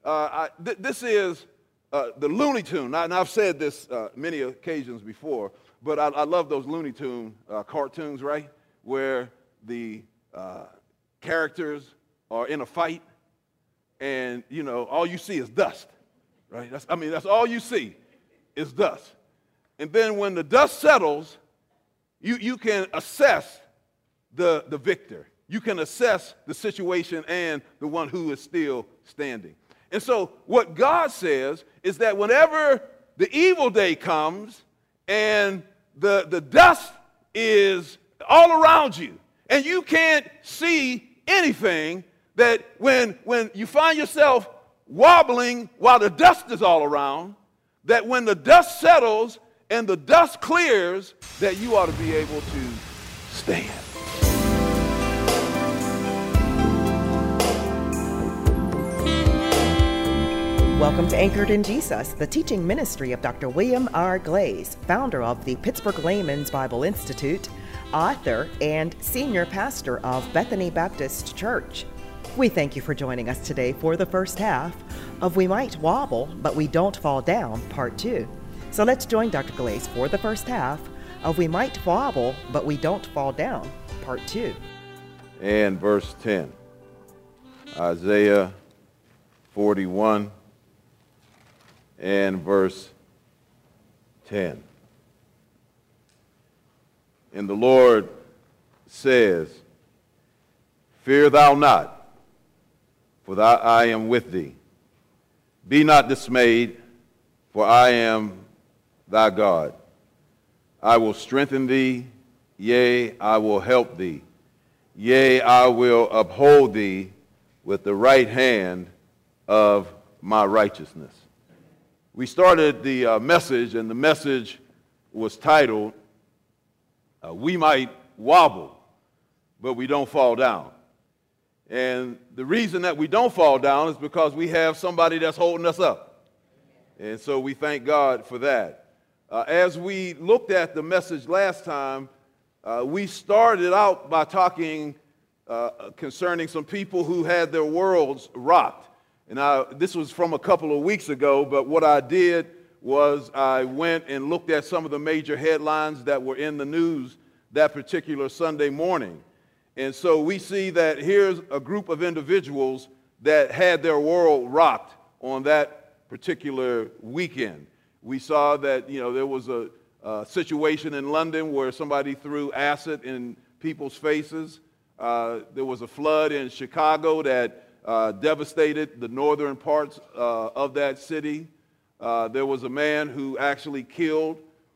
This is the Looney Tune. And I've said this many occasions before, but I love those Looney Tune cartoons, right? Where the characters are in a fight, and all you see is dust, right? That's all you see is dust. And then when the dust settles, you can assess the victor. You can assess the situation and the one who is still standing. And so what God says is that whenever the evil day comes and the dust is all around you and you can't see anything, that when you find yourself wobbling while the dust is all around, that when the dust settles and the dust clears, that you ought to be able to stand. Welcome to Anchored in Jesus, the teaching ministry of Dr. William R. Glaze, founder of the Pittsburgh Layman's Bible Institute, author, and senior pastor of Bethany Baptist Church. We thank you for joining us today for the first half of We Might Wobble, But We Don't Fall Down, Part 2. So let's join Dr. Glaze for the first half of We Might Wobble, But We Don't Fall Down, Part 2. And verse 10, Isaiah 41 and verse 10. And the Lord says, "Fear thou not, for I am with thee. Be not dismayed, for I am thy God. I will strengthen thee, yea, I will help thee. Yea, I will uphold thee with the right hand of my righteousness." We started the message, and the message was titled, "We Might Wobble, But We Don't Fall Down." And the reason that we don't fall down is because we have somebody that's holding us up. And so we thank God for that. As we looked at the message last time, we started out by talking concerning some people who had their worlds rocked. And this was from a couple of weeks ago, but what I did was I went and looked at some of the major headlines that were in the news that particular Sunday morning. And so we see that here's a group of individuals that had their world rocked on that particular weekend. We saw that, there was a situation in London where somebody threw acid in people's faces. There was a flood in Chicago that devastated the northern parts of that city. There was a man who actually killed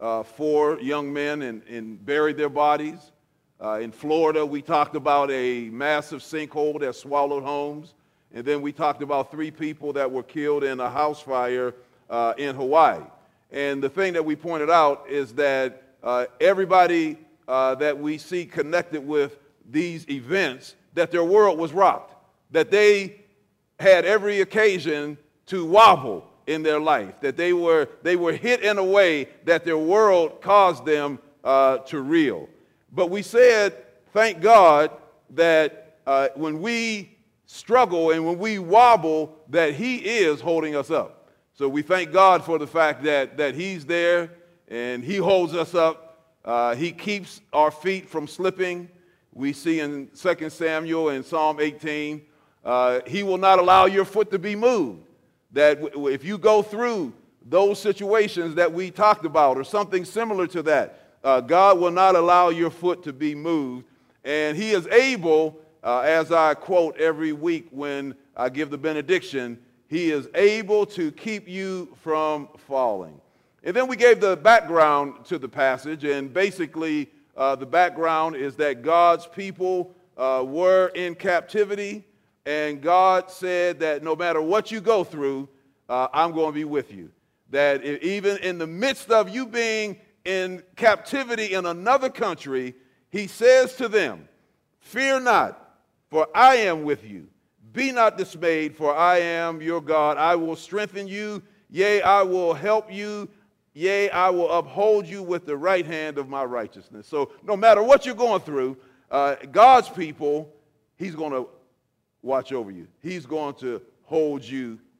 4 young men and buried their bodies. In Florida, we talked about a massive sinkhole that swallowed homes. And then we talked about 3 people that were killed in a house fire in Hawaii. And the thing that we pointed out is that everybody that we see connected with these events, that their world was rocked, that they had every occasion to wobble in their life, that they were hit in a way that their world caused them to reel. But we said, thank God that when we struggle and when we wobble, that He is holding us up. So we thank God for the fact that He's there and He holds us up. He keeps our feet from slipping. We see in 2 Samuel and Psalm 18, He will not allow your foot to be moved. That if you go through those situations that we talked about or something similar to that, God will not allow your foot to be moved. And He is able, as I quote every week when I give the benediction, He is able to keep you from falling. And then we gave the background to the passage, and basically the background is that God's people were in captivity, and God said that no matter what you go through, I'm going to be with you. That even in the midst of you being in captivity in another country, He says to them, "Fear not, for I am with you. Be not dismayed, for I am your God. I will strengthen you. Yea, I will help you. Yea, I will uphold you with the right hand of my righteousness." So no matter what you're going through, God's people, He's going to watch over you. He's going to hold you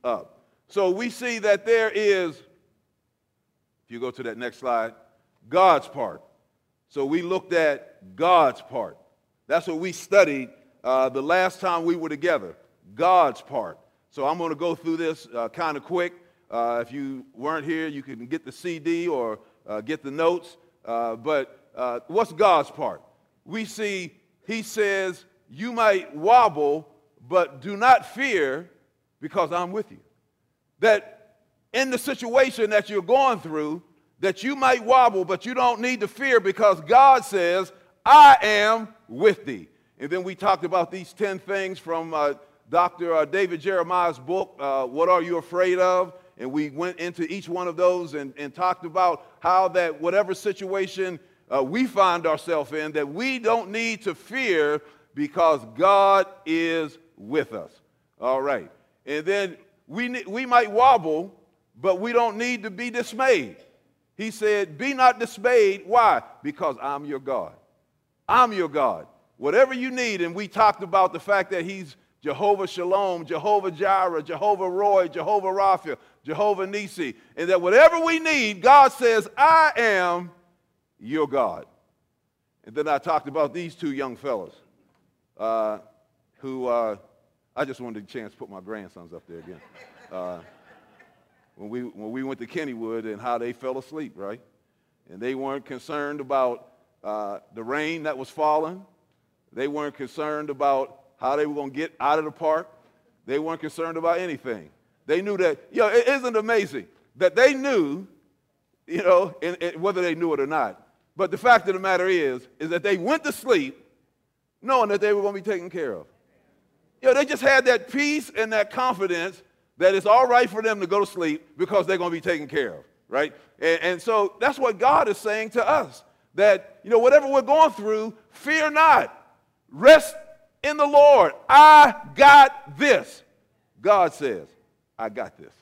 up. So we see that there is, if you go to that next slide, God's part. So we looked at God's part. That's what we studied the last time we were together, God's part. So I'm going to go through this kind of quick. If you weren't here, you can get the CD or get the notes. But what's God's part? We see he says, you might wobble, but do not fear because I'm with you. That in the situation that you're going through, that you might wobble, but you don't need to fear because God says, I am with thee. And then we talked about these 10 things from Dr. David Jeremiah's book, What Are You Afraid Of? And we went into each one of those and talked about how that whatever situation we find ourselves in, that we don't need to fear because God is with us. All right. And then we might wobble, but we don't need to be dismayed. He said, be not dismayed. Why? Because I'm your God. I'm your God. Whatever you need, and we talked about the fact that he's Jehovah Shalom, Jehovah Jireh, Jehovah Roy, Jehovah Rapha, Jehovah Nisi, and that whatever we need, God says, I am your God. And then I talked about these two young fellas who I just wanted a chance to put my grandsons up there again. When we went to Kennywood and how they fell asleep, right? And they weren't concerned about the rain that was falling. They weren't concerned about how they were going to get out of the park. They weren't concerned about anything. They knew that, it isn't amazing that they knew, and whether they knew it or not. But the fact of the matter is that they went to sleep knowing that they were going to be taken care of. They just had that peace and that confidence that it's all right for them to go to sleep because they're going to be taken care of, right? And so that's what God is saying to us, that, whatever we're going through, fear not. Rest in the Lord. I got this. God says, I got this.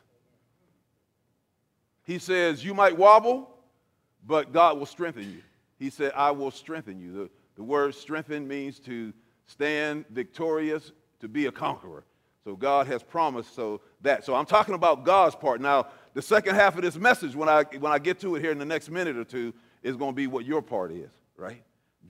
He says, you might wobble, but God will strengthen you. He said, I will strengthen you. The word strengthen means to stand victorious, to be a conqueror. So God has promised So I'm talking about God's part. Now, the second half of this message, when I get to it here in the next minute or two, is going to be what your part is, right?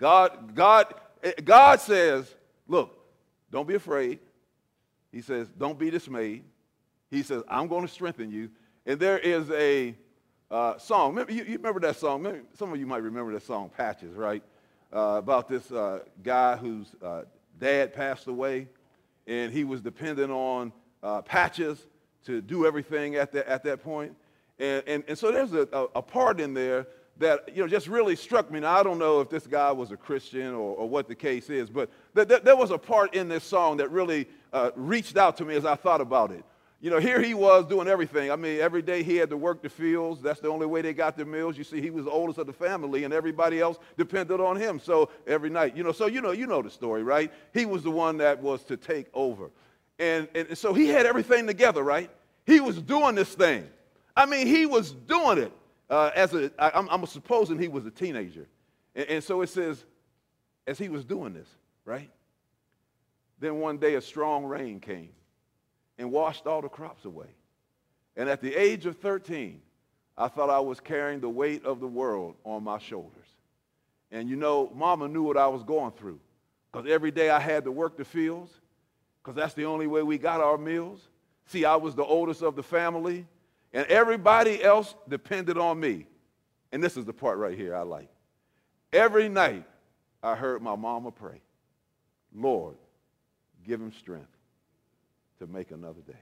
God says, look, don't be afraid. He says, don't be dismayed. He says, I'm going to strengthen you. And there is a song. You remember that song? Maybe some of you might remember that song, Patches, right? About this guy whose dad passed away, and he was dependent on Patches to do everything at that point. And so there's a part in there that just really struck me. Now, I don't know if this guy was a Christian or what the case is, but there was a part in this song that really reached out to me as I thought about it. Here he was doing everything. I mean, every day he had to work the fields. That's the only way they got their meals. You see, he was the oldest of the family, and everybody else depended on him. So every night, you know the story, right? He was the one that was to take over. And so he had everything together, right? He was doing this thing. I mean, he was doing it. I'm supposing he was a teenager. And so it says, as he was doing this, right? Then one day a strong rain came and washed all the crops away. And at the age of 13, I thought I was carrying the weight of the world on my shoulders. And Mama knew what I was going through, because every day I had to work the fields, because that's the only way we got our meals. See, I was the oldest of the family, and everybody else depended on me. And this is the part right here I like. Every night I heard my mama pray, Lord, give him strength to make another day.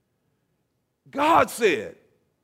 God said,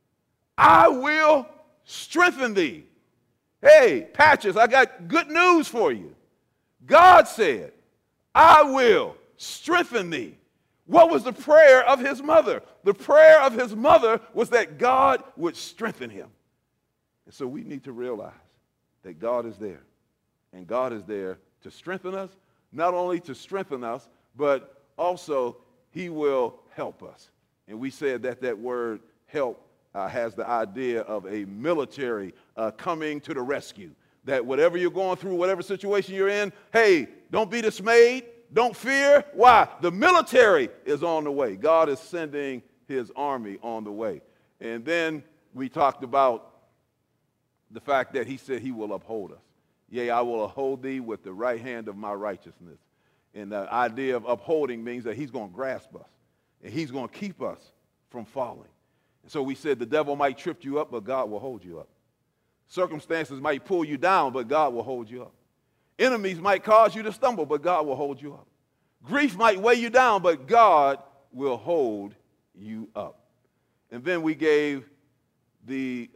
I will strengthen thee. Hey, Patches, I got good news for you. God said, I will strengthen thee. What was the prayer of his mother? The prayer of his mother was that God would strengthen him. And so we need to realize that God is there. And God is there to strengthen us, not only to strengthen us, but also he will help us. And we said that word help has the idea of a military coming to the rescue. That whatever you're going through, whatever situation you're in, hey, don't be dismayed. Don't fear. Why? The military is on the way. God is sending his army on the way. And then we talked about the fact that he said he will uphold us. Yea, I will uphold thee with the right hand of my righteousness. And the idea of upholding means that he's going to grasp us, and he's going to keep us from falling. And so we said the devil might trip you up, but God will hold you up. Circumstances might pull you down, but God will hold you up. Enemies might cause you to stumble, but God will hold you up. Grief might weigh you down, but God will hold you up. And then we gave the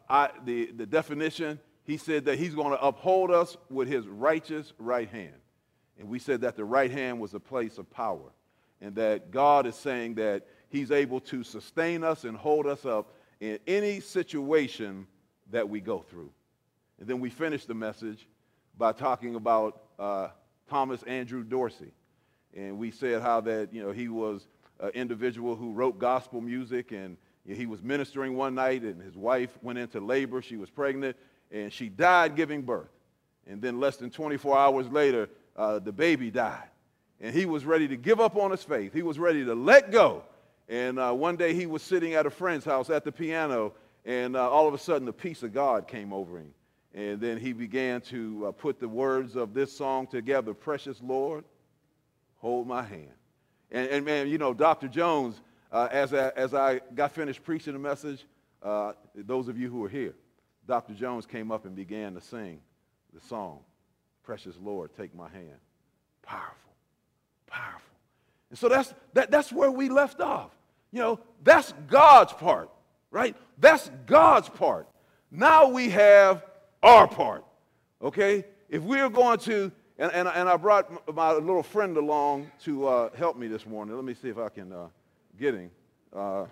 definition. He said that he's going to uphold us with his righteous right hand. And we said that the right hand was a place of power, and that God is saying that he's able to sustain us and hold us up in any situation that we go through. And then we finished the message by talking about Thomas Andrew Dorsey. And we said how that, he was an individual who wrote gospel music, and he was ministering one night, and his wife went into labor. She was pregnant, and she died giving birth. And then less than 24 hours later, the baby died. And he was ready to give up on his faith. He was ready to let go. And one day he was sitting at a friend's house at the piano, and all of a sudden the peace of God came over him. And then he began to put the words of this song together, Precious Lord, hold my hand. And man, Dr. Jones, as I got finished preaching the message, those of you who were here, Dr. Jones came up and began to sing the song, Precious Lord, take my hand. Powerful, powerful. And so that's where we left off. That's God's part, right? That's God's part. Now we have our part, okay? If we're going to, and I brought my little friend along to help me this morning. Let me see if I can get him. All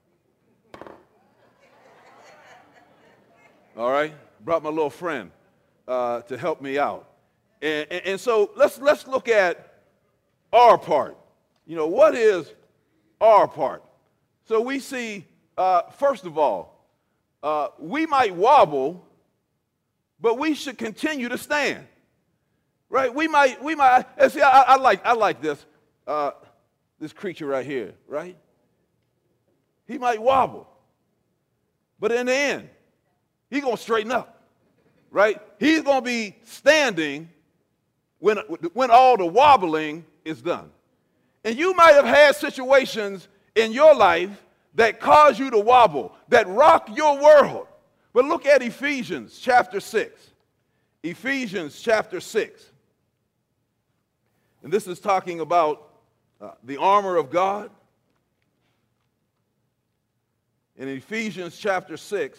right? Brought my little friend to help me out. And so let's look at our part. What is our part? So we see, first of all, we might wobble, but we should continue to stand, right? We might. And see, I like this creature right here, right? He might wobble, but in the end, he's gonna straighten up, right? He's gonna be standing when all the wobbling is done. And you might have had situations in your life that cause you to wobble, that rock your world. But look at Ephesians chapter 6. Ephesians chapter 6. And this is talking about the armor of God. In Ephesians chapter 6,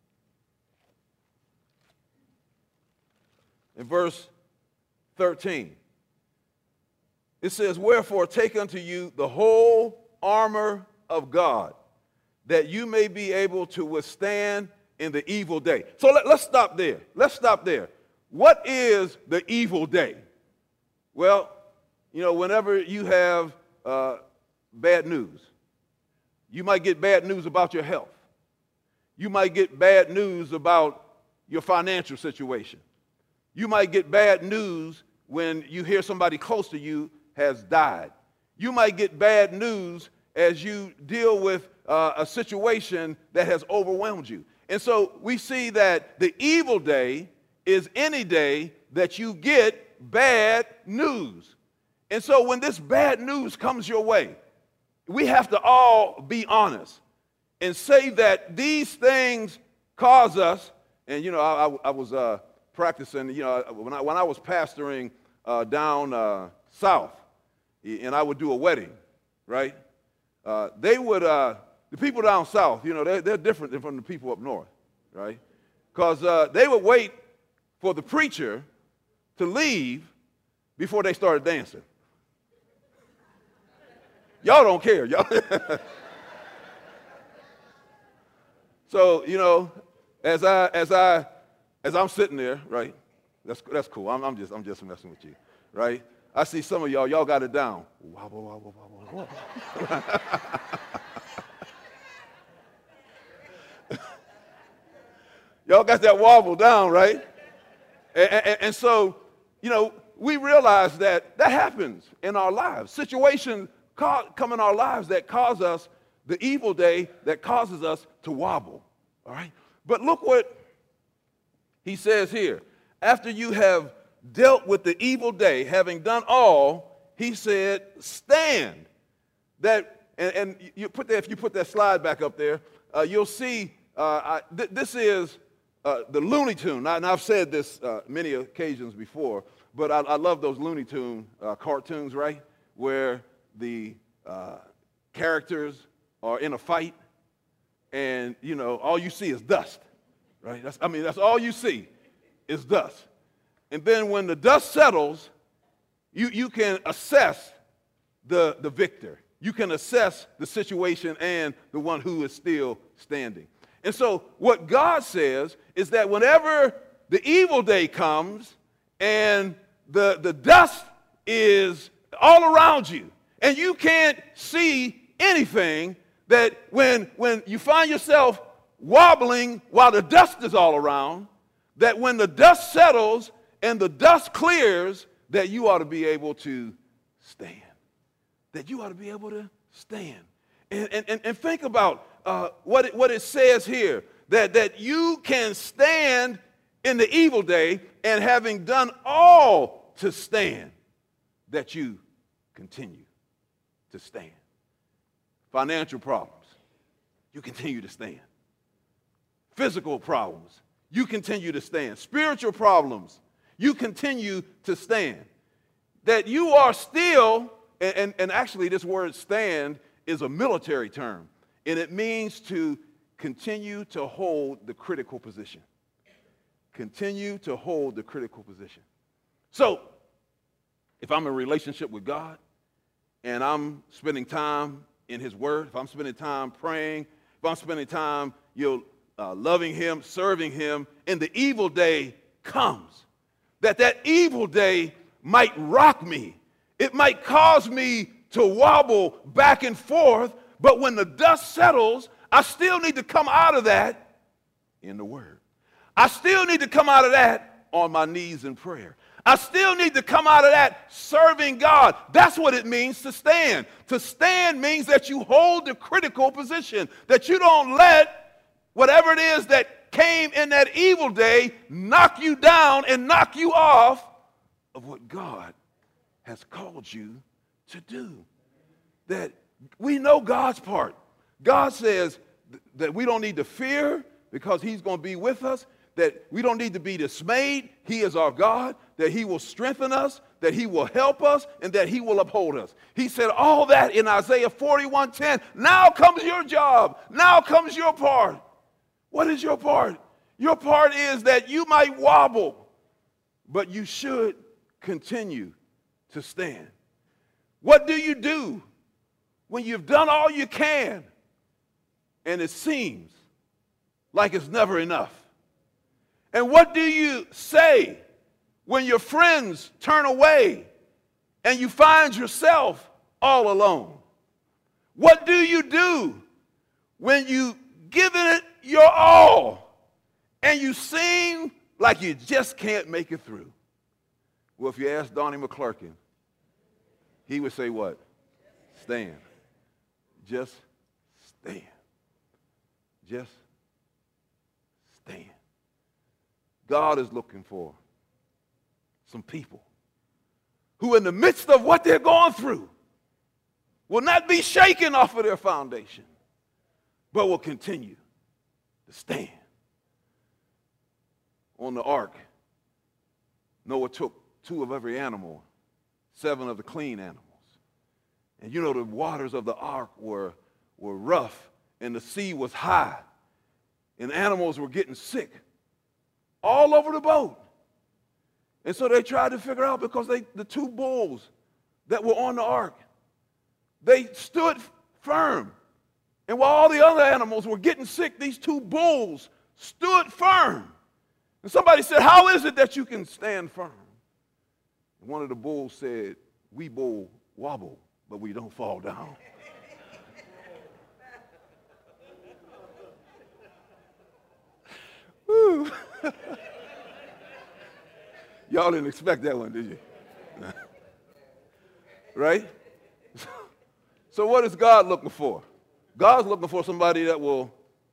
in verse 13, it says, wherefore take unto you the whole armor of God, that you may be able to withstand in the evil day. So let's stop there. Let's stop there. What is the evil day? Well, whenever you have bad news, you might get bad news about your health. You might get bad news about your financial situation. You might get bad news when you hear somebody close to you has died. You might get bad news as you deal with a situation that has overwhelmed you. And so we see that the evil day is any day that you get bad news. And so when this bad news comes your way, we have to all be honest and say that these things cause us. And I was practicing. When I was pastoring down south, and I would do a wedding, right? They would the people down south, they're different from the people up north, right? Because they would wait for the preacher to leave before they started dancing. Y'all don't care, y'all. So, as I'm sitting there, right? That's cool. I'm just messing with you, right? I see some of y'all got it down. Wobble, wobble, wobble, wobble. Y'all got that wobble down, right? And so, we realize that happens in our lives. Situations come in our lives that cause us the evil day that causes us to wobble, all right? But look what he says here. After you have dealt with the evil day, having done all, he said, stand. And you put that, if you put that slide back up there, you'll see this is the Looney Tune. Now, I've said this many occasions before, but I love those Looney Tune cartoons, right? Where the characters are in a fight, and, you know, all you see is dust, right? That's all you see is dust. And then when the dust settles, you can assess the victor. You can assess the situation and the one who is still standing. And so what God says is that whenever the evil day comes and the dust is all around you and you can't see anything, that when you find yourself wobbling while the dust is all around, that when the dust settles and the dust clears, that you ought to be able to stand. That you ought to be able to stand. And think about what it says here, that you can stand in the evil day, and having done all to stand, that you continue to stand. Financial problems, you continue to stand. Physical problems, you continue to stand. Spiritual problems, you continue to stand. That you are still, and actually this word stand is a military term, and it means to continue to hold the critical position. Continue to hold the critical position. So, if I'm in a relationship with God, and I'm spending time in His Word, if I'm spending time praying, if I'm spending time, loving Him, serving Him, and the evil day comes, that evil day might rock me. It might cause me to wobble back and forth, but when the dust settles, I still need to come out of that in the Word. I still need to come out of that on my knees in prayer. I still need to come out of that serving God. That's what it means to stand. To stand means that you hold the critical position, that you don't let whatever it is that came in that evil day knock you down and knock you off of what God has called you to do. That we know God's part. God says that we don't need to fear because He's going to be with us, that we don't need to be dismayed. He is our God, that He will strengthen us, that He will help us, and that He will uphold us. He said all that in Isaiah 41:10. Now comes your job. Now comes your part. What is your part? Your part is that you might wobble, but you should continue to stand. What do you do when you've done all you can and it seems like it's never enough? And what do you say when your friends turn away and you find yourself all alone? What do you do when you give it your all and you seem like you just can't make it through? Well, if you ask Donnie McClurkin, he would say what? Stand. Just stand. Just stand. God is looking for some people who in the midst of what they're going through will not be shaken off of their foundation, but will continue to stand. On the ark, Noah took 2 of every animal, 7 of the clean animals. And you know the waters of the ark were rough and the sea was high and animals were getting sick all over the boat. And so they tried to figure out, because the 2 bulls that were on the ark, they stood firm. And while all the other animals were getting sick, these 2 bulls stood firm. And somebody said, how is it that you can stand firm? And one of the bulls said, we bull wobble, but we don't fall down. Woo. Y'all didn't expect that one, did you? Right? So what is God looking for? God's looking for somebody that will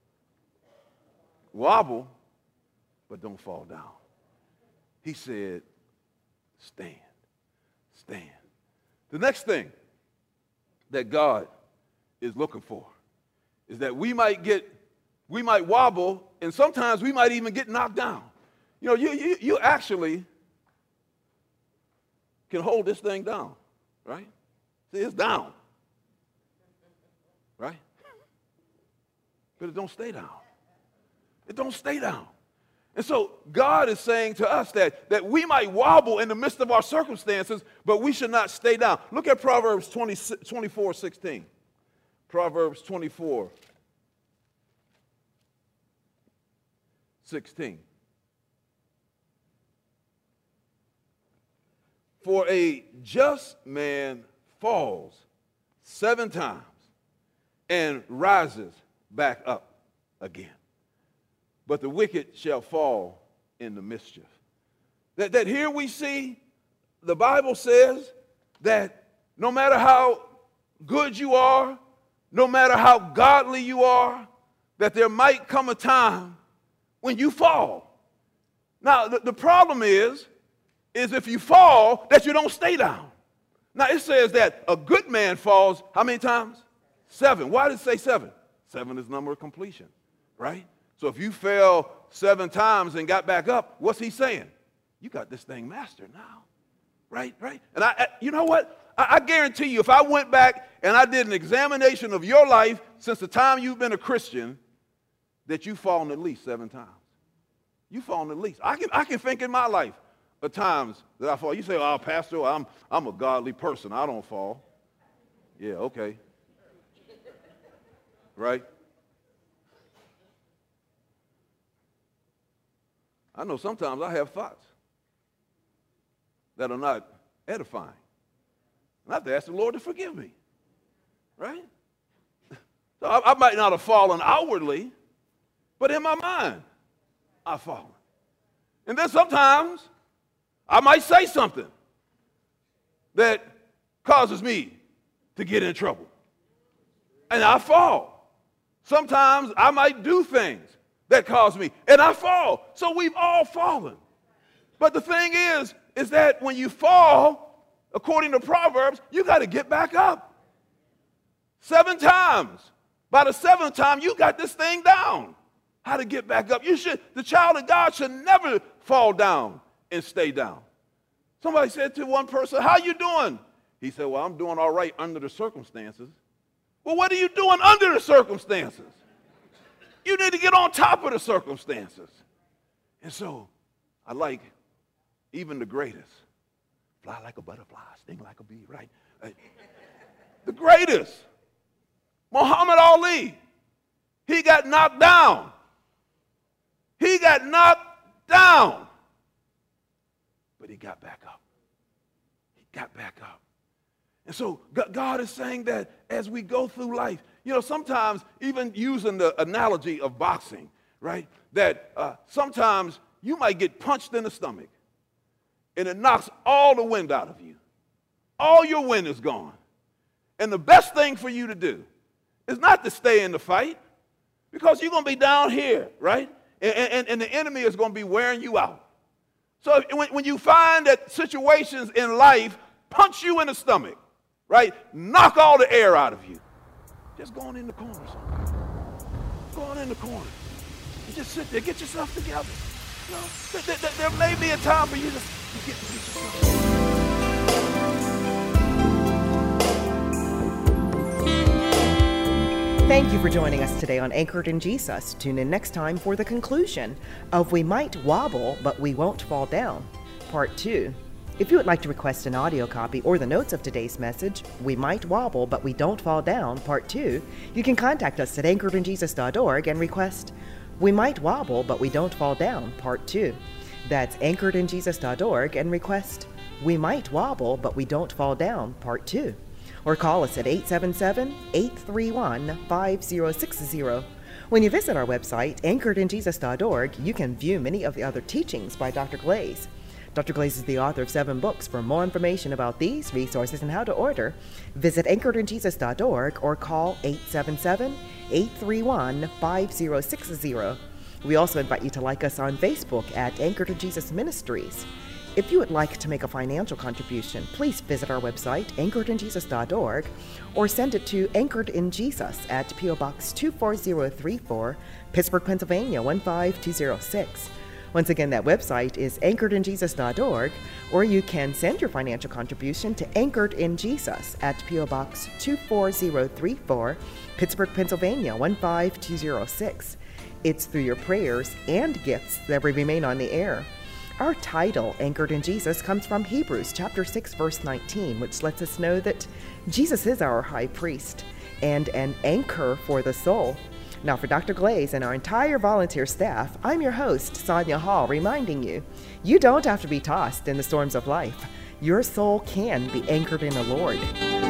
wobble, but don't fall down. He said, stand, stand. The next thing that God is looking for is that we might wobble, and sometimes we might even get knocked down. You know, you actually can hold this thing down, right? See, it's down, right? But it don't stay down. It don't stay down. And so God is saying to us that we might wobble in the midst of our circumstances, but we should not stay down. Look at Proverbs 24:16. Proverbs 24:16. For a just man falls 7 times and rises back up again, but the wicked shall fall in the mischief. That here we see the Bible says that no matter how good you are, no matter how godly you are, that there might come a time when you fall. Now, the problem is if you fall, that you don't stay down. Now, it says that a good man falls how many times? 7. Why did it say 7? 7 is the number of completion, right? So if you fell 7 times and got back up, what's he saying? You got this thing mastered now, right? And you know what? I guarantee you, if I went back and I did an examination of your life since the time you've been a Christian, that you've fallen at least 7 times. You've fallen at least. I can think in my life of times that I fall. You say, "Oh, Pastor, I'm a godly person. I don't fall." Yeah, okay. Right? I know sometimes I have thoughts that are not edifying. And I have to ask the Lord to forgive me. Right? So I might not have fallen outwardly, but in my mind, I've fallen. And then sometimes I might say something that causes me to get in trouble. And I fall. Sometimes I might do things that cause me, and I fall. So we've all fallen. But the thing is that when you fall, according to Proverbs, you got to get back up. 7 times. By the 7th time, you got this thing down. How to get back up. The child of God should never fall down and stay down. Somebody said to one person, "How you doing?" He said, "Well, I'm doing all right under the circumstances." Well, what are you doing under the circumstances? You need to get on top of the circumstances. And so, I like even the greatest. Fly like a butterfly, sting like a bee, right? The greatest, Muhammad Ali, he got knocked down. He got knocked down. But he got back up. He got back up. And so God is saying that as we go through life, you know, sometimes even using the analogy of boxing, right, that sometimes you might get punched in the stomach and it knocks all the wind out of you. All your wind is gone. And the best thing for you to do is not to stay in the fight, because you're going to be down here, right? And the enemy is going to be wearing you out. So when you find that situations in life punch you in the stomach, right, knock all the air out of you, just go on in the corner somewhere. Go on in the corner. You just sit there, get yourself together. You know, there may be a time for you to get yourself together. Thank you for joining us today on Anchored in Jesus. Tune in next time for the conclusion of We Might Wobble, But We Won't Fall Down, Part 2. If you would like to request an audio copy or the notes of today's message, We Might Wobble, But We Don't Fall Down, Part 2, you can contact us at anchoredinjesus.org and request We Might Wobble, But We Don't Fall Down, Part 2. That's anchoredinjesus.org and request We Might Wobble, But We Don't Fall Down, Part 2. Or call us at 877-831-5060. When you visit our website, anchoredinjesus.org, you can view many of the other teachings by Dr. Glaze. Dr. Glaze is the author of 7 books. For more information about these resources and how to order, visit anchoredinjesus.org or call 877-831-5060. We also invite you to like us on Facebook at Anchored in Jesus Ministries. If you would like to make a financial contribution, please visit our website, anchoredinjesus.org, or send it to Anchored in Jesus at P.O. Box 24034, Pittsburgh, Pennsylvania 15206. Once again, that website is anchoredinjesus.org, or you can send your financial contribution to Anchored in Jesus at P.O. Box 24034, Pittsburgh, Pennsylvania 15206. It's through your prayers and gifts that we remain on the air. Our title, Anchored in Jesus, comes from Hebrews chapter 6, verse 19, which lets us know that Jesus is our high priest and an anchor for the soul. Now, for Dr. Glaze and our entire volunteer staff, I'm your host, Sonia Hall, reminding you, you don't have to be tossed in the storms of life. Your soul can be anchored in the Lord.